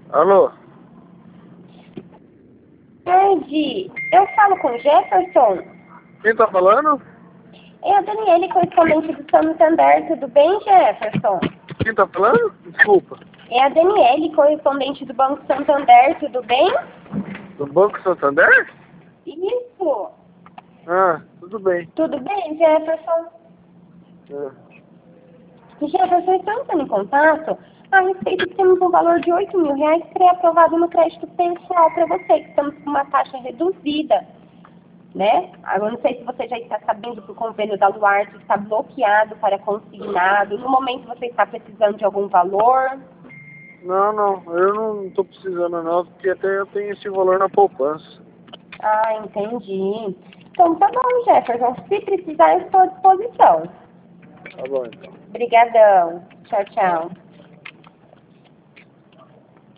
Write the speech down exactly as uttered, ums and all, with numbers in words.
Alô? Tarde. Eu falo com o Jefferson. Quem tá falando? É a Daniele, correspondente do Santander. Tudo bem, Jefferson? Quem tá falando? Desculpa. É a Daniele, correspondente do Banco Santander. Tudo bem? Do Banco Santander? Isso. Ah, tudo bem. Tudo bem, Jefferson? É. Jefferson, estamos entrando em contato a respeito de termos um valor de oito mil reais pré-aprovado no crédito pessoal para você, que estamos com uma taxa reduzida, né? Agora, não sei se você já está sabendo que o convênio da Luarte está bloqueado para consignado. No momento, você está precisando de algum valor? Não, não, eu não tô precisando não, porque até eu tenho esse valor na poupança. Ah, entendi. Então, tá bom, Jefferson. Se precisar, eu estou à disposição. Tá bom, então. Obrigadão. Tchau, tchau.